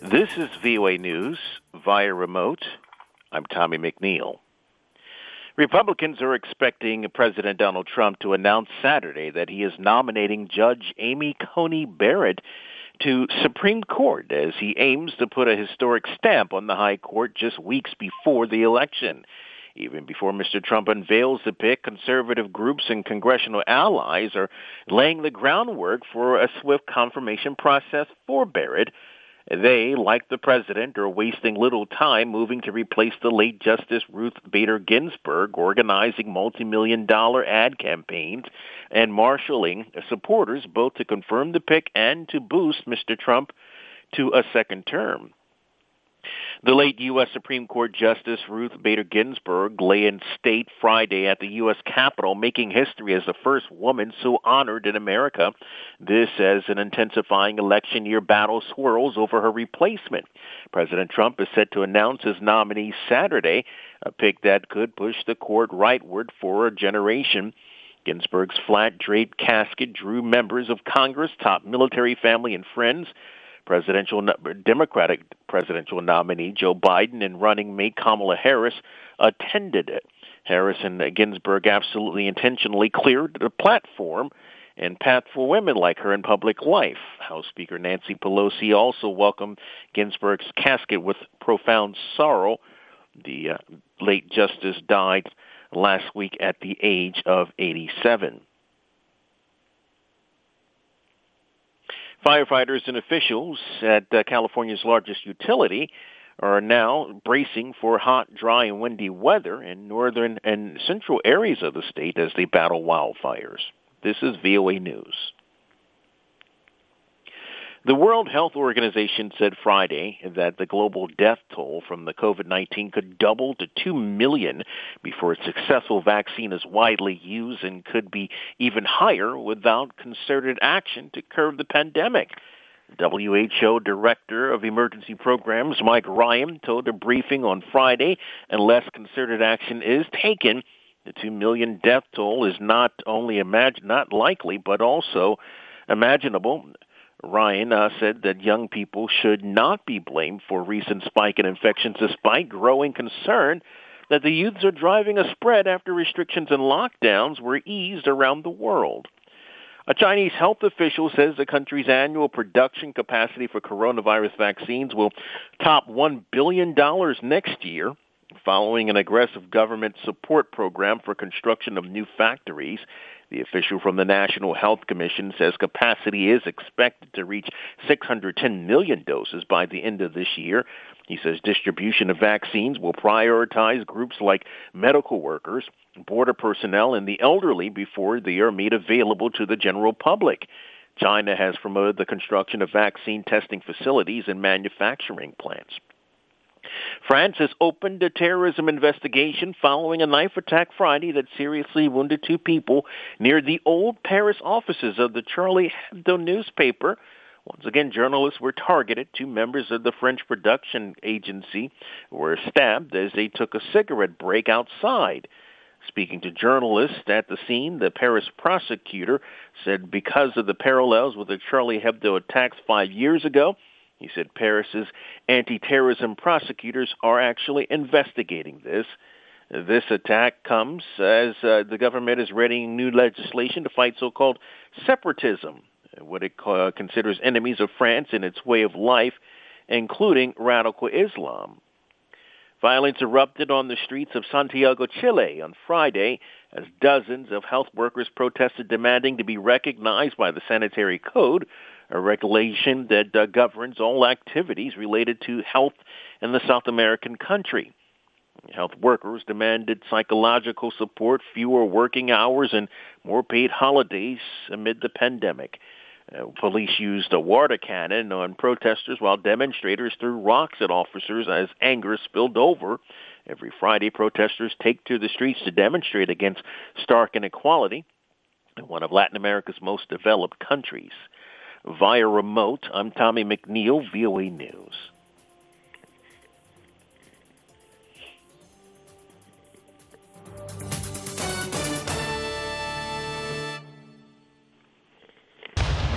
This is VOA News via remote. I'm Tommy McNeil. Republicans are expecting President Donald Trump to announce Saturday that he is nominating Judge Amy Coney Barrett to Supreme Court as he aims to put a historic stamp on the High Court just weeks before the election. Even before Mr. Trump unveils the pick, conservative groups and congressional allies are laying the groundwork for a swift confirmation process for Barrett. They, like the president, are wasting little time moving to replace the late Justice Ruth Bader Ginsburg, organizing multi-million-dollar ad campaigns and marshaling supporters both to confirm the pick and to boost Mr. Trump to a second term. The late U.S. Supreme Court Justice Ruth Bader Ginsburg lay in state Friday at the U.S. Capitol, making history as the first woman so honored in America. This as an intensifying election year battle swirls over her replacement. President Trump is set to announce his nominee Saturday, a pick that could push the court rightward for a generation. Ginsburg's flat-draped casket drew members of Congress, top military family and friends. Democratic presidential nominee Joe Biden and running mate Kamala Harris attended it. Harris and Ginsburg absolutely intentionally cleared the platform and path for women like her in public life. House Speaker Nancy Pelosi also welcomed Ginsburg's casket with profound sorrow. The late justice died last week at the age of 87. Firefighters and officials at California's largest utility are now bracing for hot, dry, and windy weather in northern and central areas of the state as they battle wildfires. This is VOA News. The World Health Organization said Friday that the global death toll from the COVID-19 could double to 2 million before a successful vaccine is widely used and could be even higher without concerted action to curb the pandemic. WHO Director of Emergency Programs Mike Ryan told a briefing on Friday unless concerted action is taken, the 2 million death toll is not only not likely but also imaginable. Ryan said that young people should not be blamed for recent spike in infections despite growing concern that the youths are driving a spread after restrictions and lockdowns were eased around the world. A Chinese health official says the country's annual production capacity for coronavirus vaccines will top $1 billion next year, following an aggressive government support program for construction of new factories. The official from the National Health Commission says capacity is expected to reach 610 million doses by the end of this year. He says distribution of vaccines will prioritize groups like medical workers, border personnel, and the elderly before they are made available to the general public. China has promoted the construction of vaccine testing facilities and manufacturing plants. France has opened a terrorism investigation following a knife attack Friday that seriously wounded 2 people near the old Paris offices of the Charlie Hebdo newspaper. Once again, journalists were targeted. 2 members of the French production agency were stabbed as they took a cigarette break outside. Speaking to journalists at the scene, the Paris prosecutor said because of the parallels with the Charlie Hebdo attacks 5 years ago, he said Paris's anti-terrorism prosecutors are actually investigating this. This attack comes as the government is readying new legislation to fight so-called separatism, what it considers enemies of France and its way of life, including radical Islam. Violence erupted on the streets of Santiago, Chile on Friday as dozens of health workers protested demanding to be recognized by the sanitary code, a regulation that governs all activities related to health in the South American country. Health workers demanded psychological support, fewer working hours, and more paid holidays amid the pandemic. Police used a water cannon on protesters while demonstrators threw rocks at officers as anger spilled over. Every Friday, protesters take to the streets to demonstrate against stark inequality in one of Latin America's most developed countries. Via remote, I'm Tommy McNeil, VOA News.